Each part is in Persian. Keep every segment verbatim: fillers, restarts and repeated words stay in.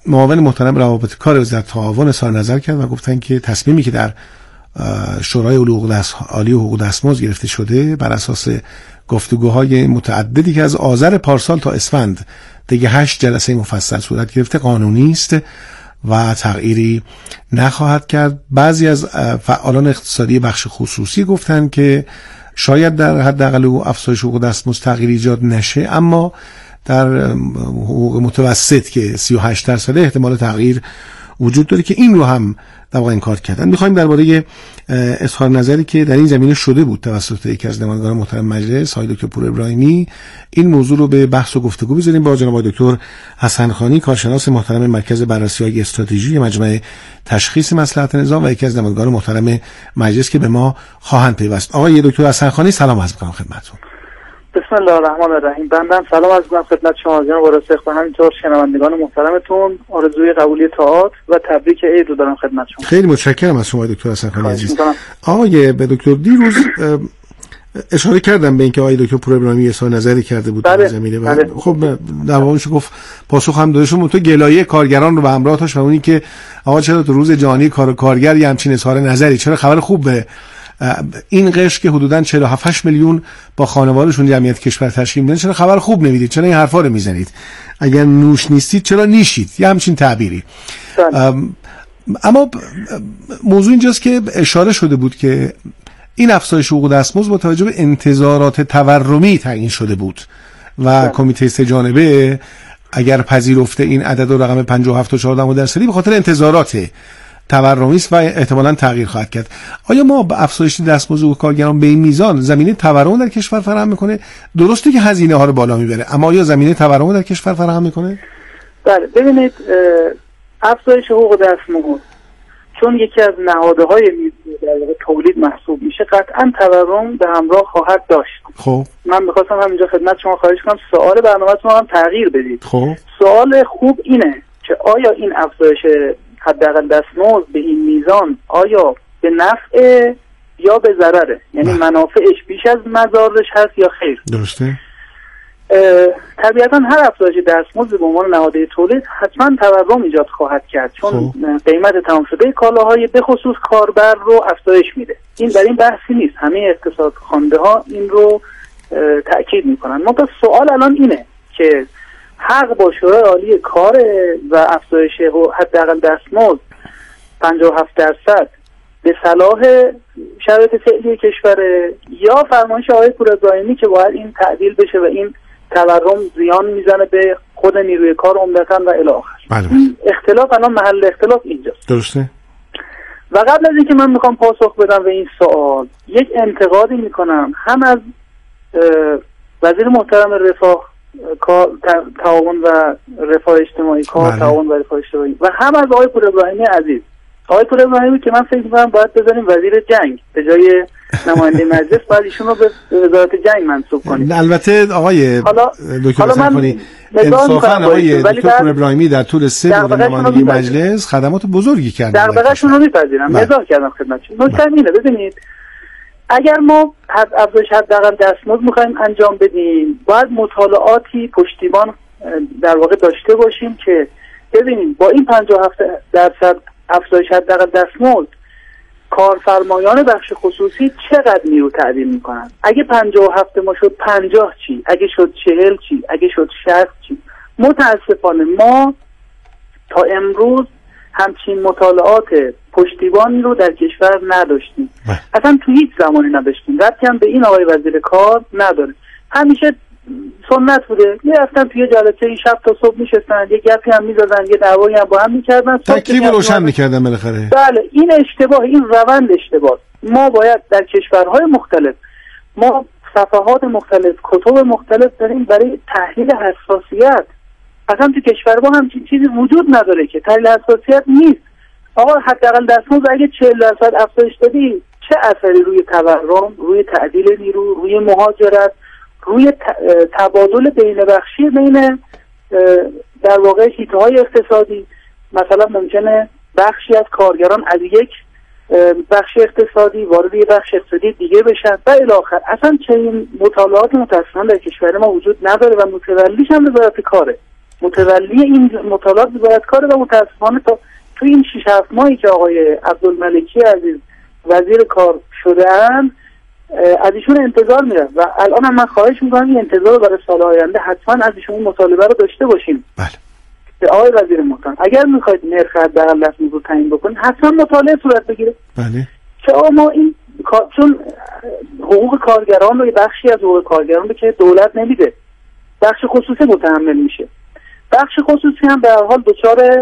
معاون محترم روابط کار وزارت تعاون اظهار نظر کرد و گفتن که تصمیمی که در شورای عالی حقوق دستمزد گرفته شده بر اساس گفتگوهای متعددی که از آذر پارسال تا اسفند دیگه هشت جلسه مفصل صورت گرفته قانونی است و تغییری نخواهد کرد. بعضی از فعالان اقتصادی بخش خصوصی گفتن که شاید در حداقل افزایش حقوق دستمزد تغییر ایجاد نشه، اما در حقوق متوسط که سی و هشت درصد احتمال تغییر وجود داره که این رو هم در واقع انکار کردن. می‌خوایم درباره اظهار نظری که در این زمینه شده بود توسط یکی از نمایندگان محترم مجلس آقای دکتر پور ابراهیمی این موضوع رو به بحث و گفتگو بذاریم با جناب آقای دکتر حسن خانی، کارشناس محترم مرکز بررسی‌های استراتژی مجمع تشخیص مصلحت نظام و یکی از نمایندگان محترم مجلس که به ما خواهند پیوست. آقای دکتر حسن خانی سلام عرض می‌کنم خدمتتون. بسم الله الرحمن الرحیم. بندم سلام عرض می‌کنم خدمت شما جناب وارث و همینطور شنوندگان محترمتون. آرزوی قبولی طاعات و تبریک عید رو دارم خدمت شما. خیلی متشکرم از شما دکتر حسن خانی عزیز. آقای به دکتر دیروز اشاره کردم به اینکه آقای دکتر پور ابراهیمی اظهار نظری کرده بود در زمینه و خب در واقعش گفت پاسخ هم دادشون تو گلایه کارگران رو به همراه داشت و اونی که آقا چرا تو روز جهانی کار و کارگر یه همچین اظهار نظری، چرا خبر خوب به این قشر که حدوداً چهل و هفت میلیون با خانواده‌شون جمعیت کشور تشکیل میدن چرا خبر خوب نمیدید، چرا این حرفا رو میزنید، اگر نوش نیستید چرا نیشید، یه همچین تعبیری. اما موضوع اینجاست که اشاره شده بود که این افزایش حقوق دستمزد با توجه به انتظارات تورمی تعیین شده بود و کمیته سه جانبه اگر پذیرفته این عدد و رقم پنجاه و هفت و چهارده درصدی به خاطر انتظارات تورمی است و احتمالاً تغییر خواهد کرد. آیا ما با افزایش دستمزد کارگران به این میزان زمینه تورم در کشور فراهم میکنه؟ درسته که هزینه ها رو بالا میبره، اما آیا زمینه تورم در کشور فراهم میکنه؟ بله، ببینید افزایش حقوق دستمزد چون یکی از نهادهای تولید محسوب میشه قطعاً تورم به همراه خواهد داشت. خب من می‌خواستم همینجا خدمت شما خواهش کنم سوال برنامه‌تون هم تغییر بدید. خب سوال خوب اینه که آیا این افزایش حداقل دستمزد به این میزان آیا به نفع یا به ضرره، یعنی منافعش بیش از مضارش هست یا خیر؟ درسته. طبیعتا هر افزایش دستمزد به عنوان نهاده تولید حتما تورم ایجاد خواهد کرد، چون خوب. قیمت تمام شده کالاهای به خصوص کاربر رو افزایش میده. این در این بحثی نیست، همه اقتصاد خوانده ها این رو تأکید میکنن. منتها سوال الان اینه که حق با شورای عالی کار و افزایش حداقل دستمزد پنجاه و هفت درصد به صلاح شرایط فعلی کشور یا فرمایش آقای پور ابراهیمی که باید این تعدیل بشه و این تورم زیان میزنه به خود نیروی کار عمدتاً و الی آخر. اختلاف الان محل اختلاف اینجاست. درسته. و قبل از اینکه من میخوام پاسخ بدم به این سوال یک انتقادی میکنم هم از وزیر محترم رفاه کار تعاون و رفاه اجتماعی کار تعاون و رفاه اجتماعی و هم از آقای پور ابراهیمی عزیز. آقای پور ابراهیمی که من فکر می‌کنم باید بذاریم وزیر جنگ به جای نماینده مجلس، باید ایشون رو به وزارت جنگ منصوب کنیم. البته آقای دکتر حسن خانی انصافا آقای دکتر پور ابراهیمی در طول سه دوره نمایندگی مجلس خدمات بزرگی کردن. دغدغه‌شون رو می‌پذیرم. مزاح کردم خدمتتون. نکته اینه ببینید اگر ما افزایش حداقل دستمزد می‌خوایم انجام بدیم باید مطالعاتی پشتیبان در واقع داشته باشیم که ببینیم با این پنجاه و هفت درصد افزایش حداقل دستمزد کارفرمایان بخش خصوصی چقدر نیرو تعدیل میکنن. اگه پنجاه و هفت ما شد پنجاه چی؟ اگه شد چهل چی؟ اگه شد شصت چی؟ متاسفانه ما تا امروز همچین مطالعات پشتیبانی رو در کشور نداشتیم. اصلا تو هیچ زمانی نداشتیم. ربطی هم به این آقای وزیر کار نداره. همیشه سنت بوده میرفتن توی جلسه شب تا صبح میشستن، یه گپی هم میزدن، یه دعوایی هم با هم میکردن، تکلیف روشن میکردن بالاخره. بله این اشتباه، این روند اشتباه. ما باید در کشورهای مختلف ما صفحات مختلف کتب مختلف داریم برای تحلیل حساسیت. اصلا تو کشور ما همچین چیزی وجود نداره که تحلیل حساسیت نیست. آقا حداقل دستمزد اگه چهل درصد افزایش بدی چه اثری روی تورم، روی تعدیل نیرو، روی مهاجرت، روی تبادل بین بخشی بین در واقع حیطه‌های اقتصادی، مثلا ممکنه بخشی از کارگران از یک بخش اقتصادی وارد یک بخش اقتصادی دیگه بشن و الی آخر. اصلا چنین مطالعات متأسفانه در کشور ما وجود نداره و متولیش هم وزارت کاره. متولی این مطالعات وزارت کار و متاسفانه تا تو این شش هفت ماهی که آقای عبدالملکی عزیز وزیر کار شده‌اند از ایشون انتظار میره و الان هم من خواهش میکنم این انتظار رو برای سال آینده حتما از ایشون مطالبه رو داشته باشیم. بله. که آقای وزیر محترم اگر میخواید نرخ حداقل دستمزد رو تعیین بکنید حتما مطالعه صورت بگیره. بله. که ما این چون حقوق کارگران رو یه بخشی از حقوق کارگران رو که دولت نمیده بخش خصوصی متحمل میشه. بخش خصوصی هم به هر حال دچار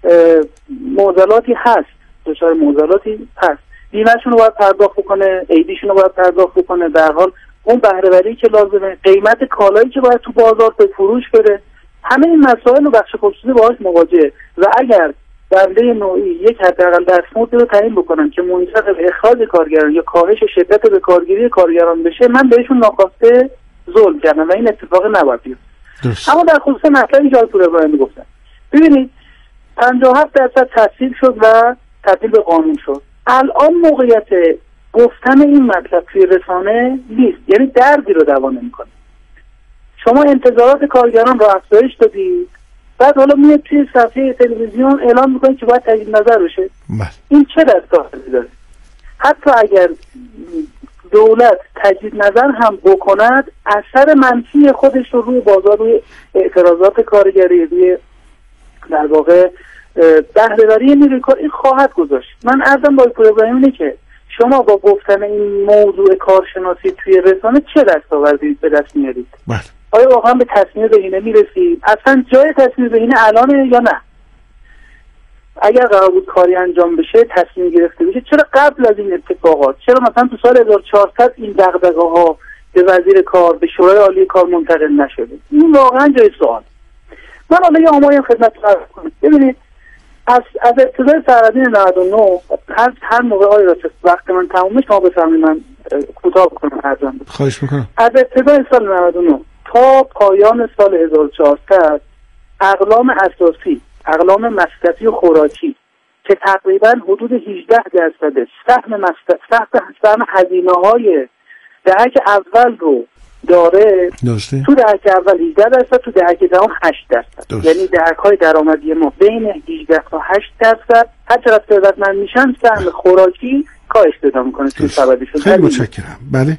معضلاتی هست دچار معضلاتی هست بیمه‌شون رو باید پرداخت بکنه، ایدیشون رو باید پرداخت بکنه، به هر حال اون بهره‌وری که لازمه، قیمت کالایی که باید تو بازار به فروش بره، همه این مسائل رو بخش خصوصی باهاش مواجهه و اگر بنده نوعی یک حداقل دستمزد رو تعیین بکنن که منجر به اخراج کارگران یا کاهش شدت به کارگیری کارگران بشه، من بهشون ناخواسته ظلم کردم و این اتفاق نباید بیفته. اما در خصوص مطلبی که پور ابراهیمی گفتن، ببینید پنجاه و هفت درصد تصویب شد و تبدیل به قانون شد. الان موقعیت گفتن این مطلب توی رسانه نیست، یعنی دردی رو دوا نمی‌کنه. شما انتظارات کارگران رو افزایش دادید، بعد حالا میاد توی صفحه تلویزیون اعلام میکنید که باید تجدید نظر بشه. این چه دستاوردی داره؟ حتی اگر دولت تجدید نظر هم بکند، اثر منفی خودش رو روی بازار، روی اعتراضات کارگری، روی در واقع بهره‌وری نیروی کار این خواهد گذاشت. من عرضم با پور ابراهیمی اینه که شما با گفتن این موضوع کارشناسی توی رسانه چه دستاوردی به دست میارید؟ بله. آیا واقعا به تصمیم بهینه میرسید؟ اصلا جای تصمیم بهینه الانه یا نه؟ اگر قرار بود کاری انجام بشه، تصمیم گرفته بشه، چرا قبل از این اتفاقات، چرا مثلا تو سال هزار و چهارصد این دغدغه‌ها به وزیر کار، به شورای عالی کار منتقل نشده؟ این واقعا جای سوال. من حالا یه آماری خدمتتون عرض کنم. ببینید از از ابتدای فروردین نود و نه هر هر موقع آقای راسخ وقت من تموم شما بفرمایید من کوتاه کنم ارزم. خواهش میکنم. از ابتدای سال نود و نه تا پایان سال هزار و چهارصد اقلام اساسی، اقلام مصرفی و خوراکی که تقریبا حدود هجده درصد سهم مصرف سهم هزینه‌های دهک اول رو داره درسته. تو دهک اول هجده درصد، تو دهک دوم هشت درصد. یعنی دهک‌های درآمدی ما بین هجده تا هشت درصد هر چقدر ثروتمند میشن سهم خوراکی کاهش پیدا میکنه تو سبدشون. خیلی متشکرم. بله.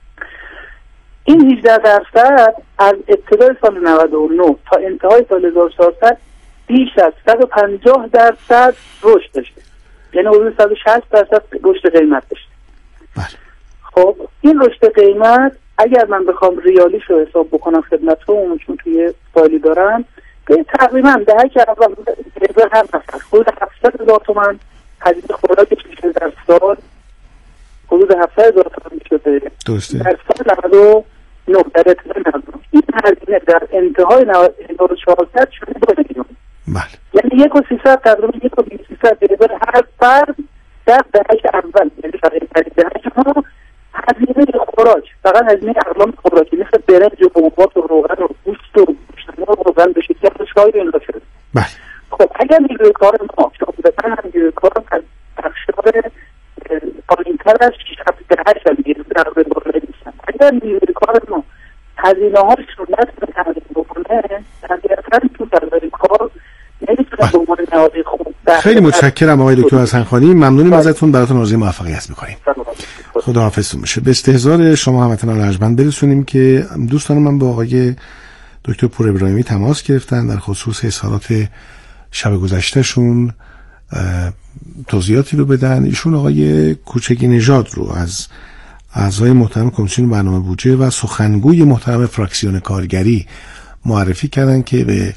این هجده درصد از ابتدای سال نود و نه تا انتهای سال هزار و چهارصد بیش از صد و پنجاه درصد رشد داشته، یعنی حدود صد و شصت درصد رشد قیمت داشته. بله. خب این رشد قیمت اگر من بخوام ریالیش رو حساب بکنم خدمتتون، چون توی فایلی دارم، به تقریبا دهک اول به هر نفر حدود هفتصد هزار تومان هزینه خوراکش میشه در سال، حدود هفتصد هزار تومان میشه درسته در سال نود و نه. در ابتدای نود و نه این هزینه در انتهای هزار و چهارصد شده دو میلیون. بله. یعنی یک و سیصد تقریبا یک و سیصد به هر فرد در دهک اول، یعنی در دهک ها هزینه خوراک، فقط هزینه اقلام خوراکی مثل برنج و حبوبات و روغن و گوشت و گوشت‌مرغ و روغن به شکل چای و اینا شده. بله. خب اگر نیروی کار ما شاملتاً هم نیروی کار از بخش‌های پایین‌تر از شش هفت هشت سال دیگه در بالای نیستن، اگر نیروی کار ما هزینه‌هاش رو نتونه تامین بکنه، طبیعتاً تو بازار کار نمیتونه به عنوان نهادی خوب. خیلی متشکرم آقای دکتر حسنخانی، ممنونیم ازتون، براتون آرزوی موفقیت می‌کنیم. خداحافظتون باشه. به استحضار شما هموطنان ارجمند برسونیم که دوستان من با آقای دکتر پور ابراهیمی تماس گرفتن در خصوص اظهارات شب گذشتهشون توضیحاتی رو بدن. ایشون آقای کوچگی نژاد رو از اعضای محترم کمیسیون برنامه بودجه و سخنگوی محترم فراکسیون کارگری معرفی کردن که به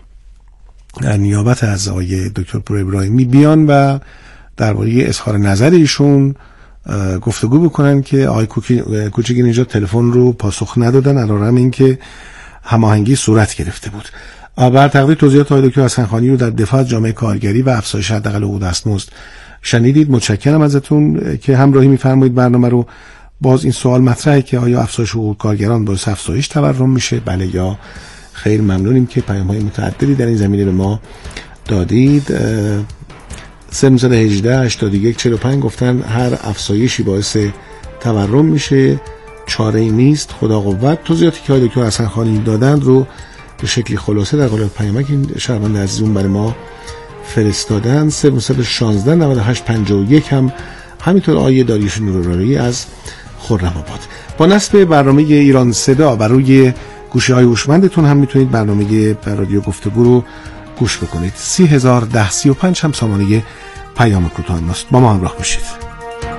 نیابت از آقای دکتر پور ابراهیمی بیان و درباره اظهار نظر ایشون گفتگو بکنن که آقای کوچگی نژاد تلفن رو پاسخ ندادن، علیرغم اینکه هماهنگی صورت گرفته بود. بر تقدیر توضیحات آقای دکتر حسنخانی رو در دفاع از جامعه کارگری و افزایش حداقل حقوق دستمزد شنیدید. متشکرم ازتون که همراهی می‌فرمایید برنامه رو. باز این سوال مطرحه که آیا افزایش حقوق کارگران باعث افزایش تورم میشه، بله یا خیر؟ ممنونیم که پیام‌های متعددی در این زمینه به ما دادید. سه نود و هشت هشتاد و یک چهل و پنج گفتن هر افزایشی باعث تورم میشه، چاره‌ای نیست، خدا قوت. توضیحاتی که آقای دکتر حسنخانی دادند رو به شکلی خلاصه در قالب پیامک این شهروند عزیزمون برای ما فرستادن. صفر نه یک شش نه هشت پنج یک هم همینطور آیه داریوش نوراری از خرم‌آباد. با نصب برنامه ایران صدا بر روی گوشی‌های هوشمندتون هم میتونید برنامه رادیو گفتگو رو گوش بکنید. سی هزار ده سی و پنج هم سامانه پیام کوتاه ماست. با ما همراه باشید.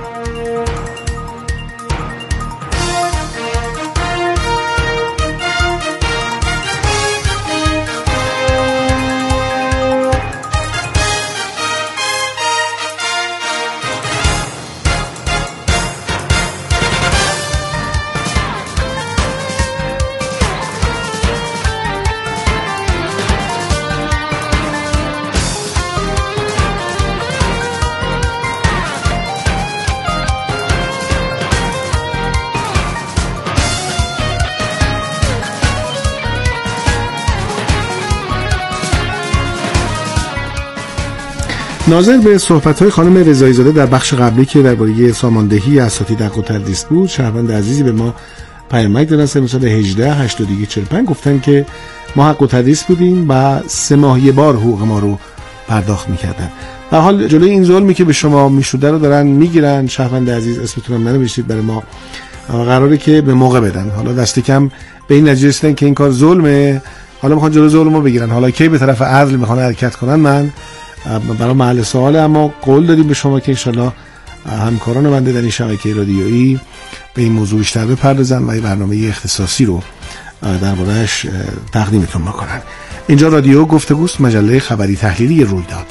ناظر به صحبت‌های خانم رضایی زاده در بخش قبلی که درباره ساماندهی اساتید حق و تدریس بود، شهروند عزیزی به ما پیامک دادن مثلا هجده هشتاد و یک چهل و پنج گفتن که ما حق و تدریس بودیم و سه ماه یه بار حقوق ما رو پرداخت می‌کردن. به هر حال جلوی این ظلمی که به شما میشوده رو دارن میگیرن. شهروند عزیز اسمتون هم ننوشتید برای ما، قراره که به موقع بدن. حالا دست کم به این نتیجه رسیدن که این کار ظلمه، حالا میخوان جلوی ظلم رو بگیرن. حالا کی به طرف عدل میخوان حرکت کنن من برای محل سوال، اما قول داریم به شما که انشالله همکاران بنده در این شبکه رادیویی به این موضوع بیشتر بپردازن و یه برنامه اختصاصی رو درباره‌اش تقدیمتون بکنن. اینجا رادیو گفتگوست، مجله خبری تحلیلی رویداد.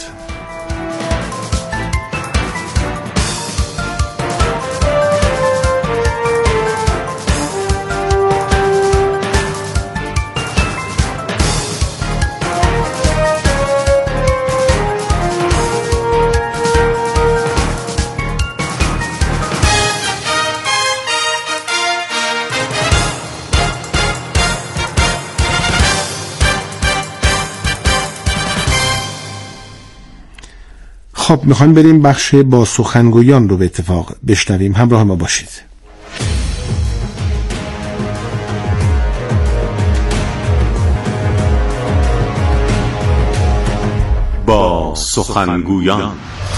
خب میخوایم بریم بخش با سخنگویان رو به اتفاق بشنویم. همراه ما باشید. با سخنگویان.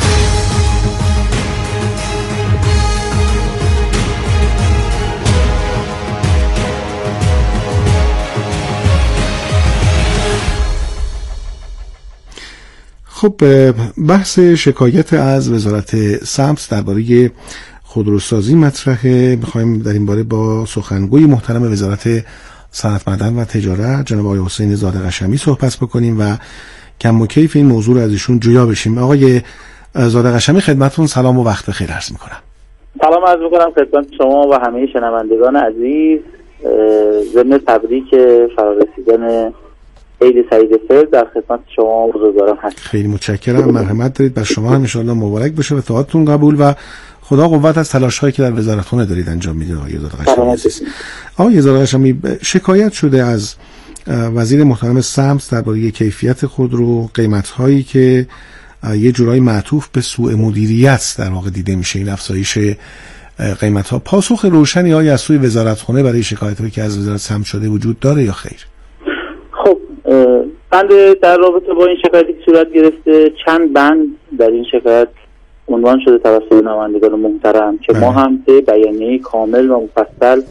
خب بحث شکایت از وزارت سمت درباره خودروسازی مطرحه. میخوایم در این باره با سخنگوی محترم وزارت صنعت معدن و تجارت جناب آقای حسین زاده قشمی صحبت بکنیم و کم و کیف این موضوع رو از ایشون جویا بشیم. آقای زاده قشمی خدمتتون سلام و وقت بخیر عرض میکنم. سلام عرض میکنم خدمت شما و همه شنوندگان عزیز. ضمن تبریک فرارسیدن عید سعید فطر در خدمت شما بزرگواران هستم. خیلی متشکرم. مرحمت دارید. بر شما هم ان شاء الله مبارک باشه و طاعتتون قبول و خدا قوت از تلاش‌هایی که در وزارتخانه دارید انجام میدید. آقای زاده قشمی آقای زاده قشمی شکایت شده از وزیر محترم سمت درباره کیفیت خودرو، قیمت‌هایی که یه جورایی معطوف به سوء مدیریت در واقع دیده میشه، این افزایش قیمت‌ها. پاسخ روشنی آیا از سوی وزارتخانه برای شکایت‌هایی که از وزارت سمت شده وجود داره یا خیر؟ خب بند در رابطه با این شکایتی که صورت گرفته، چند بند در این شکایت عنوان شده توسط نمایندگان محترم که ما هم به بیانیه کامل و مفصل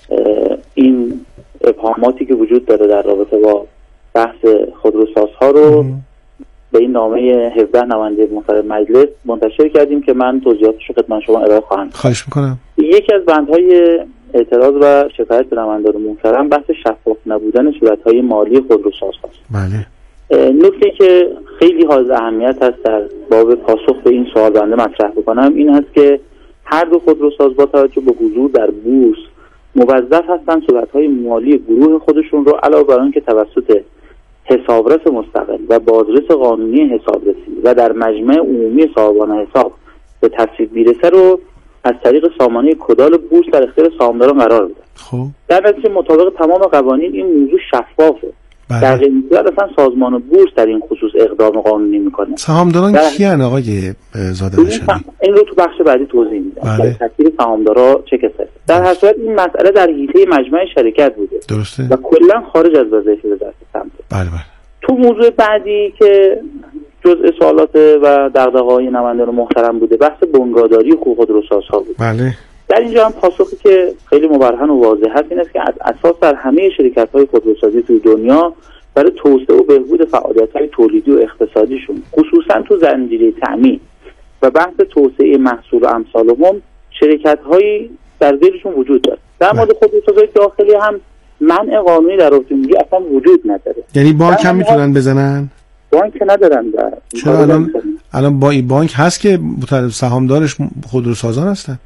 این ابهاماتی که وجود داره در رابطه با بحث خودروسازها رو به این نامه هفده نماینده محترم مجلس منتشر کردیم که من توضیحاتش رو خدمت شما ارائه خواهم کرد. خواهش میکنم. یکی از بندهای اعتراض و شکایت به نمایندگان محترم بحث شفاف نبودن صورت‌های مالی خودروسازها است. بله. نکته که خیلی حائز اهمیت است در باب پاسخ به این سوال بنده مطرح بکنم این است که هر دو خودروساز با توجه به حضور در بورس موظف هستند صورت‌های مالی گروه خودشون رو علاوه بر آن که توسط حسابرس مستقل و بازرس قانونی حسابرسی و در مجمع عمومی صاحبان حساب به تصویب میرسه رو از طریق سامانه کدال بورس در اختیار سهامداران قرار بده. خب در نتیجه مطابق تمام قوانین این موضوع شفافه بله. در غیر این صورت اصلا سازمان بورس در این خصوص اقدام قانونی میکنه. سهامداران در... کیان آقای زاده هاشمی؟ این رو تو بخش بعدی توضیح میدم. بله. ترتیب سهامدارا چه کسایی؟ در هر صورت این مسئله در حیطه مجمع شرکت بوده. درسته. و کلا خارج از وظایف وزارت سمت. بله بله. تو موضوع بعدی که جزء سوالات و دغدغه‌های نمایندگان محترم بوده، بحث بنگاهداری حقوق خودروسازها بود. بله. در اینجا هم پاسخی که خیلی مبرهن و واضح هست این است که از اساس در همه شرکت‌های خودروسازی توی دنیا برای توسعه و بهبود فعالیت‌های تولیدی و اقتصادیشون، خصوصا تو زنجیره تامین و بحث توسعه محصول و امثالهم، شرکت‌هایی در زیرشون وجود داره. در مورد خودروسازی داخلی هم منع قانونی در اتومبیل اصلا وجود نداره. یعنی بانک هم میتونن بزنن؟ بانک ندارن. در چرا الان الان با این بانک هست که سهامدارش خودروسازان هستن؟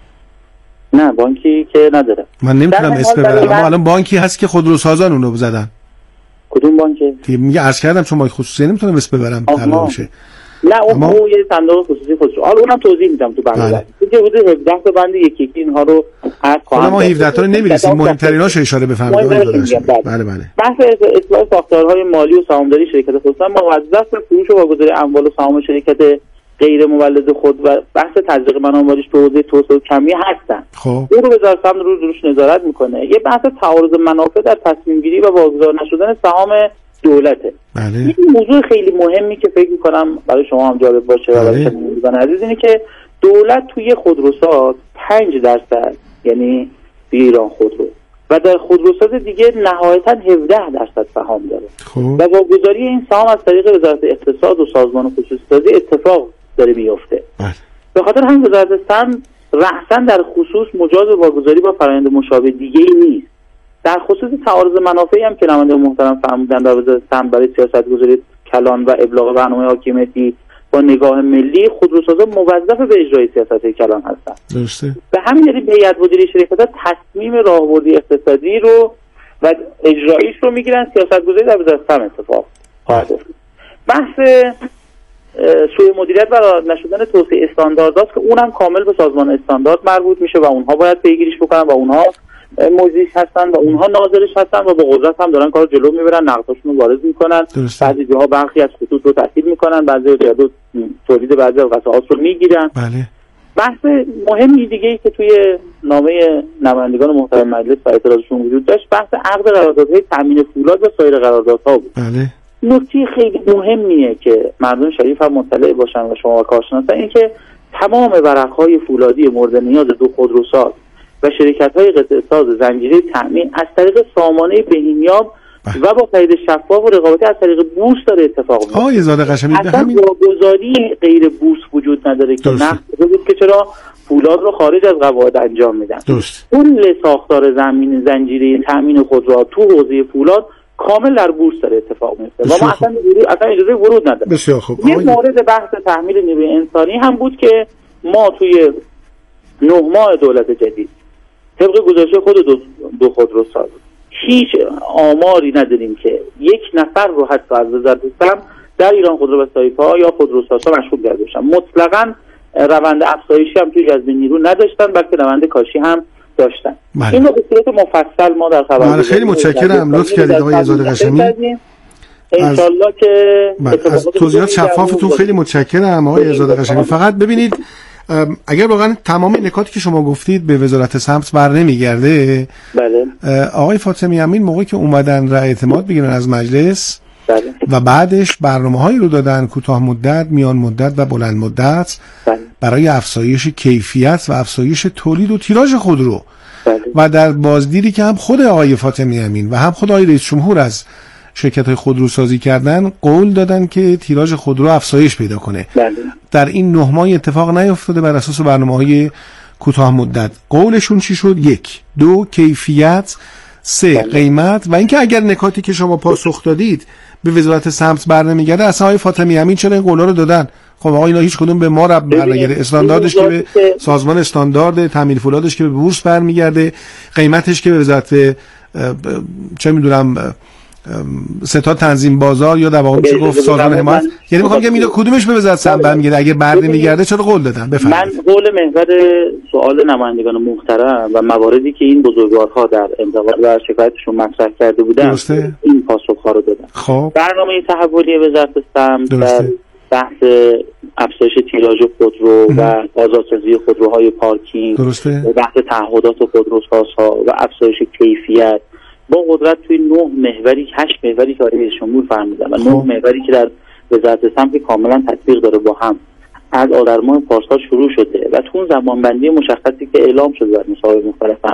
نه بانکی که نداره. من نمیتونم اسم ببرم، اما الان بانکی هست که خودروسازان اونو زدن. کدوم بانکه؟ میگه عرض کردم چون بانک خصوصی نمیتونم اسم ببرم طلب بشه. نه اون اما... یه صندوق خصوصی خودرو. حالا اونم توضیح میدم تو بند. که حدود هفده تا بند یکی یکی اینها رو عرض کنم. ما هفده تا رو نمی‌رسیم، مهمتریناشو اشاره بفرمایید. بله بله. بحث اصلاح ساختارهای مالی و سهامداری شرکت خصوصی موظف به فروش و واگذاری اموال و سهام شرکت غیر مولد خود و بحث تزریق منابعش به حوزه توسعه و کمی هستن. خب اون رو وزارت سهم رو روش نظارت میکنه. یه بحث تعارض منافع در تصمیم گیری و واگذار نشدن سهام دولته. بله. این موضوع خیلی مهمی که فکر میکنم برای شما هم جالب باشه و برای شنوندگان عزیز اینه که دولت توی خودروساز پنج درصد یعنی ایران خودرو و در خودروساز دیگه نهایتا هفده درصد سهام داره. خب. و واگذاری این سهام از طریق وزارت اقتصاد و سازمان خصوصی سازی اتفاق داره میفته. بله. به خاطر همین وزارت سهم رأساً در خصوص مجاز واگذاری با فرآیند مشابه دیگه‌ای نیست. در خصوص تعارض منافعی هم که نماینده محترم فرمودن در وزارت سهم برای سیاست‌گذاری کلان و ابلاغ برنامه حاکمیتی با نگاه ملی، خودروسازان موظف به اجرای سیاست کلان هستند. درسته. به همین دلیل هیئت مدیره شرکت‌ها تصمیم راهبردی اقتصادی رو و اجرایش رو میگیرن، سیاست‌گذاری در وزارت سهم اتفاق خواهد افتاد. بحث سوء مدیریت و نشدن توسعه استانداردات که اونم کامل به سازمان استاندارد مربوط میشه و اونها باید پیگیریش بکنن و اونها موضوعش هستن و اونها ناظرش هستن و با قدرت هم دارن کار جلو میبرن، نقداشون رو وارد میکنن. بعضی جاها برخی از خطوط رو تحصیل میکنن، بعضی جاها تولید بعضی از قطعات رو میگیرن. بله. بحث مهمی دیگه ای که توی نامه نمایندگان محترم مجلس و اعتراضشون وجود داشت بحث عقد قراردادهای تامین فولاد و سایر قراردادها بود. بله. نکته خیلی مهمیه که مردم شریف هم مطلع باشن و شما کارشناسان این که تمام ورقهای فولادی مورد نیاز دو خودروساز و شرکت‌های قطعه‌ساز زنجیره تامین از طریق سامانه بهینیاب و با خرید شفاف و رقابتی از طریق بورس داره اتفاق میفته. آقای زاده قشمی به همین واگذاری غیر بورس وجود نداره که نقد بود که چرا فولاد رو خارج از قواعد انجام میدن. درست. کل ساختار زمین زنجیره تامین خودرو تو حوزه فولاد کامل در بورس داره اتفاق میفته و ما اصلا اصلا اجازه ورود نداره. بسیار خوب. یه مورد بحث تحمیل نیروی انسانی هم بود که ما توی نه ماه دولت جدید طبق گزارش خود دو, دو خودروساز هیچ آماری نداریم که یک نفر رو حتی از وزارت سهم در ایران خودرو و سایپا یا خودروسازها مشغول کرده باشن. مطلقاً روند افزایشی هم توی جذب نیرو نداشتن بلکه روند کاشی هم داشتن. بله. این رو به صورت مفصل ما در خبر بله خیلی متشکرم، لطف کردید آقای زاده قشمی. انشالله که از توضیحات شفافتون خیلی متشکرم آقای زاده قشمی. فقط ببینید اگر واقعا تمام نکاتی که شما گفتید به وزارت سمت بر نمیگرده، بله. آقای فاطمی امین موقعی که اومدن رأی اعتماد بگیرن از مجلس، بله. و بعدش برنامه‌هایی رو دادن کوتاه مدت، میان مدت و بلند مدت، بله. برای افزایش کیفیت و افزایش تولید و تیراژ خودرو، بله. و در بازدیدی که هم خود آقای فاطمی امین و هم خود آقای رئیس جمهور از شرکت‌های خودروسازی کردن قول دادن که تیراژ خودرو افزایش پیدا کنه. بله. در این نه ماه اتفاق نیفتاده بر اساس برنامه‌های کوتاه مدت. قولشون چی شد؟ یک، دو، کیفیت، سه، بله. قیمت، و اینکه اگر نکاتی که شما پاسخ دادید به وزارت سمت برنمیگرده، اصلا آقای فاطمی امین چرا این قولا رو دادن؟ خب آقا اینا هیچ کدوم به ما رب برنگرده. استانداردش که به سازمان استاندارد، تامین فولادش که به بورس برمیگرده، قیمتش که به وزارت چه میدونم ستاد تنظیم بازار یا در واقع میشه گفت سازمان حمایت، یعنی میخوام بگم اینا کدومش به وزارت سهم برمیگرده؟ اگه بر نمیگرده چرا قول دادن؟ بفرمایید. من قول محور سوال نمایندگان محترم و مواردی که این بزرگوارها در انتقاد و شکایتشون مطرح کرده بودن این پاسخ‌ها رو دادن. خب برنامه تحولی وزارت سهم در بحث افزایش تیراژ خودرو و آزادسازی خودروهای پارکینگ، درسته؟ بحث تعهدات خودروسازها و افزایش کیفیت با قدرت توی نه محوری، هشت محوری که آقای شمول فرمودن و نه محوری که در وزارت سمت کاملا تطبیق داره با هم از آذر ماه پارسال شروع شده و تو اون زمانبندی مشخصی که اعلام شده در مصاحبه مختلف هم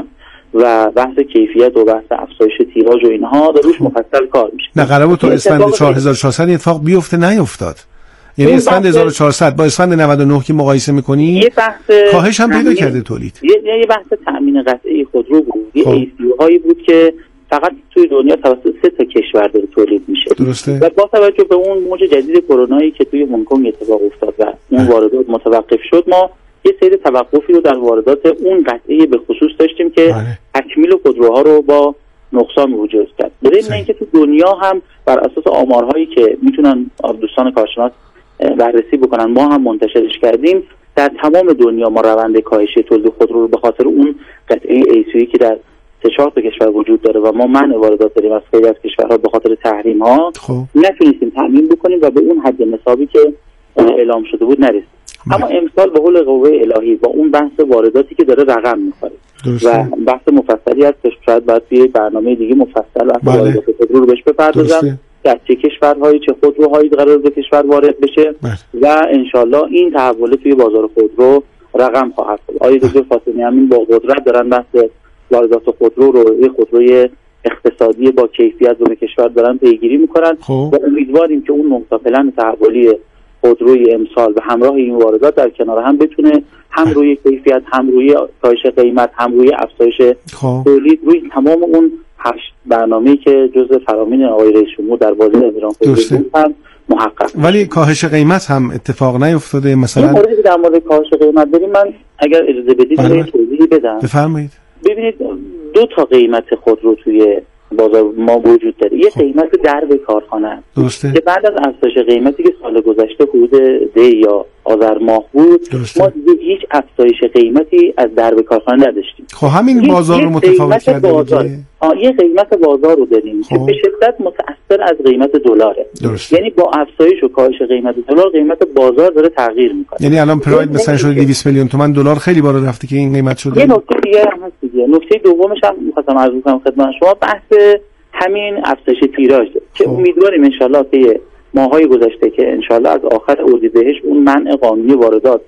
و بحث کیفیت و بحث افزایش تیراژ و اینها روش مفصل کار میشه. نه قرار بود تو اسفند چهار هزار و چهارصد اتفاق بیفته، نیفتاد. یعنی اسفند هزار و چهارصد با اسفند نود و نه که مقایسه می‌کنی یه بحث کاهش هم پیدا کرده تولید. یه یه بحث تامین قطعی خودرو بود. یه ایسیو هایی بود که فقط توی دنیا توسط سه تا کشور داره تولید میشه. درسته. و با توجه به اون موج جدید کرونایی که توی هنگ کنگ اتفاق افتاد و اون واردات متوقف شد، ما یه سری توقفی رو در واردات اون قطعه به خصوص داشتیم که تکمیل خودروها رو با نقصان وجود کرد. بدون اینکه تو دنیا هم بر اساس آمارهایی که میتونن دوستان کارشناس بررسی بکنن ما هم منتشرش کردیم، در تمام دنیا ما روند کاهش تولید خودرو رو به خاطر اون قطعه ایسویی که در سه چهار تا کشور وجود داره و ما منع واردات داریم از خیلی از کشورها به خاطر تحریم ها نتونستیم تامین بکنیم و به اون حد نصابی که اعلام شده بود نرسید. اما امسال به قول قوه الهی با اون بحث وارداتی که داره رقم میخوره و بحث مفصلی هست که شاید باید توی برنامه دیگه مفصل بحث واردات خودرو رو بهش بپردازم در چه کشورهایی چه خودروهایی قرار به کشور وارد بشه و انشالله این تحول توی بازار خودرو رقم خواهد شد. آقای دکتر فاطمی امین با قدرت دارن بحث واردات خودرو رو یه خودروی اقتصادی با کیفیت رو به کشور دارن پیگیری میکنن و امیدواریم که اون نقطه پلن تحولی خودروی امسال و همراه این واردات در کنار هم بتونه هم روی کیفیت، هم روی کاهش قیمت، هم روی افزایش تولید روی تمام اون هشت برنامه‌ای که جزء فرامین آقای رئیس جمهور در بازی ایران بود هم محقق. ولی کاهش قیمت هم اتفاق نیفتاده مثلا؟ این موردی که در مورد کاهش قیمت داریم من اگر اجازه بدید یه توضیحی بدم. بفرمایید. ببینید دو تا قیمت خودرو توی بازار ما وجود داره. یه قیمت درب کارخانه درسته که بعد از افزایش قیمتی که سال گذشته حدود ده یا آذر ماه بود درسته. ما دیگه هیچ افزایش قیمتی از درب کارخانه نداشتیم. خب همین بازار رو متفاوت کرده بازار. آه یه قیمت بازار رو داریم خب. که به شدت متأثر از قیمت دلاره. یعنی با افزایش و کاهش قیمت دلار قیمت بازار داره تغییر میکنه. یعنی الان پراید مثلا شده دویست میلیون تومان دلار خیلی بالا رفته که این قیمت شده. یه نکته دیگه هم هست دیگه. نکته دومش هم می‌خواستم عرض کنم خدمت شما بحث همین افزایش تیراژ که امیدواریم انشالله که ماهای گذشته که انشالله از آخر اردیبهشت اون منع قانونی واردات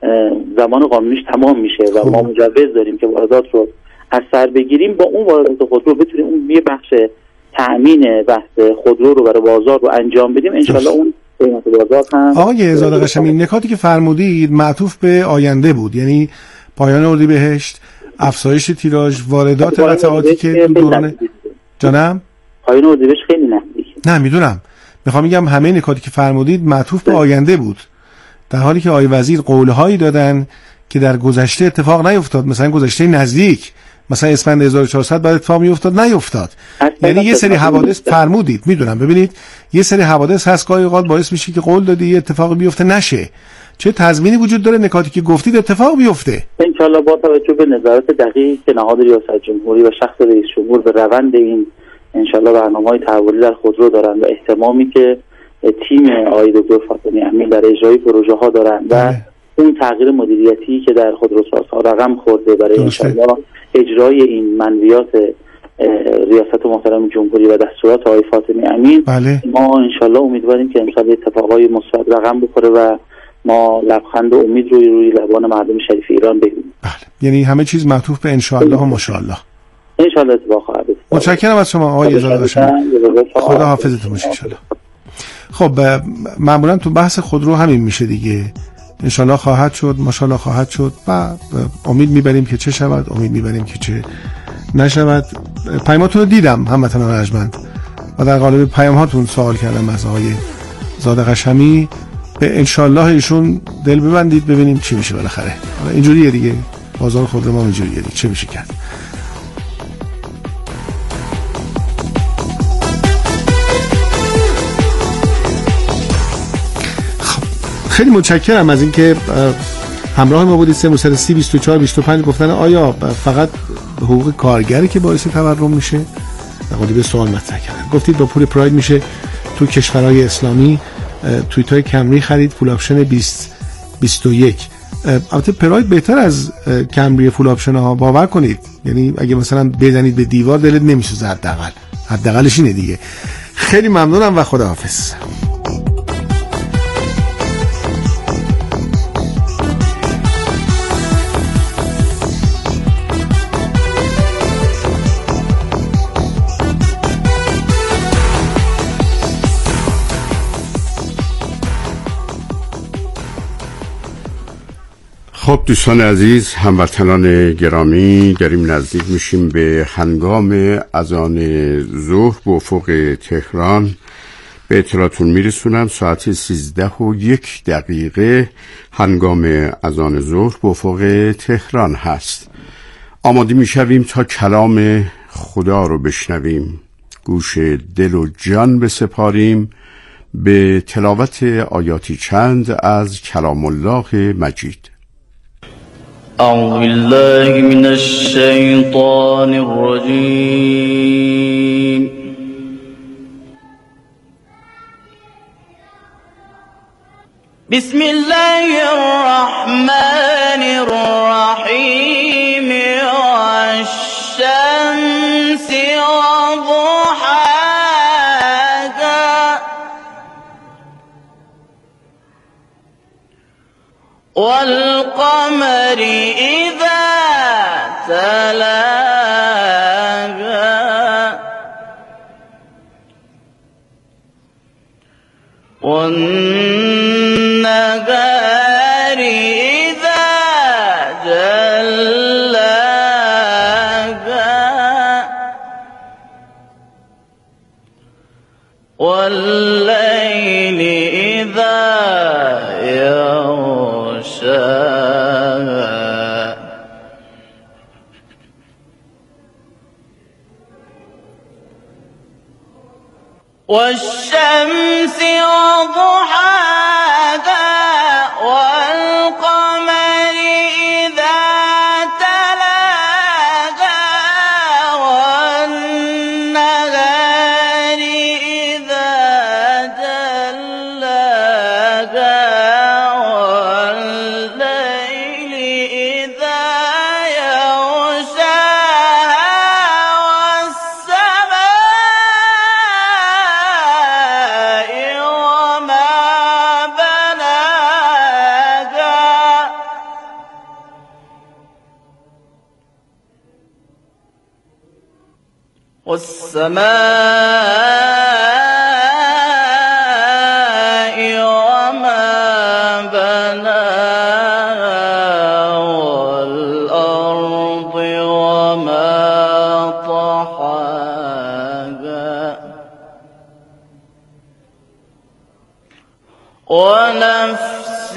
زمان قانونیش تمام میشه و ما مجوز داریم که واردات رو از سر بگیریم، با اون واردات خودرو بتونیم اون یه بخش تأمین بحث خودرو رو برای بازار رو انجام بدیم انشالله اون قیمت بازار هم. آقای زاده قشمی این نکاتی که فرمودید معطوف به آینده بود، یعنی پایان اردیبهشت، افزایش تیراژ، واردات قطعاتی که دوران جانم پایان اردیبهشت خیلی نزدیک. نه میدونم، میخوام میگم همه نکاتی که فرمودید معطوف به آینده بود، در حالی که آقای وزیر قولهایی دادن که در گذشته اتفاق نیفتاد، مثلا گذشته نزدیک مثلا اسفند هزار و چهارصد بعد اتفاق میافتاد نیفتاد. یعنی یه سری حوادث فرمودید، میدونم ببینید یه سری حوادث هست گاهی اوقات باعث میشه که قول دادی یه اتفاق بیفته نشه. چه تضمینی وجود داره نکاتی که گفتید اتفاق بیفته؟ ان شاء الله با توجه به نظارت دقیقی که نهاد ریاست جمهوری و شخص رئیس جمهور به روند این ان شاء الله برنامه‌های تحولی در خودرو دارن و احتمامی که تیم آقای دکتر فاطمی امین در اجرای پروژه ها دارن و اون تغییر مدیریتی که در خودروسازها رقم خورده برای ان شاء الله اجرای این منویات ریاست محترم جمهوری و دستورات آقای فاطمی امین بله. ما ان شاء الله امیدواریم که امسال اتفاقای مثبت رقم بخوره و ما لبخند و امید روی روی لبان مردم شریف ایران ببینیم. بله، یعنی همه چیز معطوف به ان شاء الله و ماشاءالله. ان شاء الله اتفاق خواهد افتاد. متشکرم از شما آقای زاده قشمی. خدا حافظتون باشه ان شاء الله. خب معمولا تو بحث خودرو همین میشه دیگه. ان شاء الله خواهد شد، ماشاءالله خواهد شد و امید میبریم که چه شود، امید میبریم که چه نشود. پیاماتون رو دیدم هموطنان ارجمند و در قالب پیام هاتون سوال کردم از آقای زاده قشمی. به ان شاء الله ایشون دل ببندید ببینیم چی میشه بالاخره. اینجوریه دیگه، بازار خودرو ما اینجوریه دیگه، چه میشه کرد. خیلی متشکرم از اینکه همراه ما بودید. سه سی بیست و چهار بیست و پنج گفتن آیا فقط حقوق کارگری که باعث تورم میشه؟ خودی به سوال مطرح کردن. گفتید با پول پراید میشه تو کشورهای اسلامی توییتای کمری خرید، فول آپشن بیست بیست و یک. البته پراید بهتر از کمری فول آپشن ها، باور کنید. یعنی اگه مثلا بزنید به دیوار دلت نمیسوزه، حداقل حداقلش اینه دیگه. خیلی ممنونم و خداحافظ. خب دوستان عزیز، هموطنان گرامی، داریم نزدیک میشیم به هنگام اذان ظهر به افق تهران. به اطلاعتون میرسونم ساعت سیزده و یک دقیقه هنگام اذان ظهر به افق تهران هست. آماده میشویم تا کلام خدا رو بشنویم، گوش دل و جان بسپاریم به تلاوت آیاتی چند از کلام الله مجید. أعوذ بالله من الشيطان الرجيم. بسم الله الرحمن الرحيم. والشمس وضحاها والقمر إذا تلاها والنهار إذا جلاها والليل إذا يغشاها والشمس وضحاها والقمر إذا تلاها والنهار إذا جلاها والليل إذا يغشاها والسماء وما بناها والسماء وما بناها والأرض وما طحاها ونفس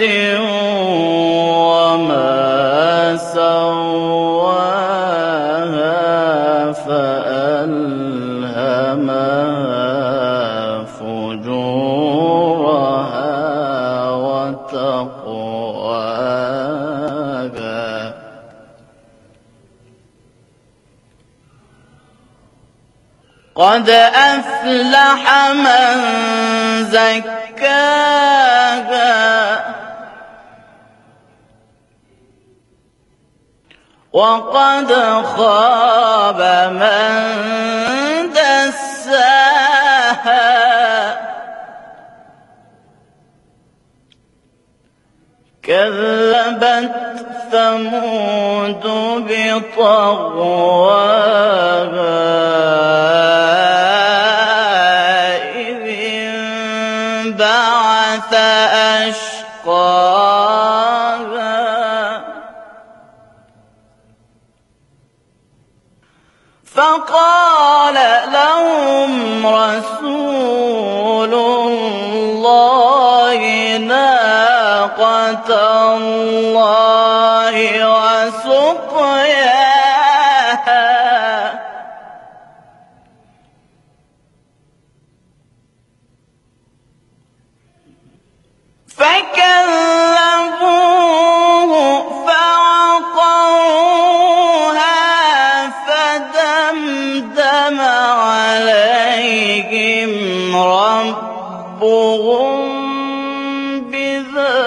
وما سواها فألهمها فجورها وتقواها قد أفلح من زكاها وقد خاب من دساها كذبت ثمود بطغواها إذ انبعث أشقاها فقال لهم رسول الله ناقة الله وسقياها فكذبوا بذلك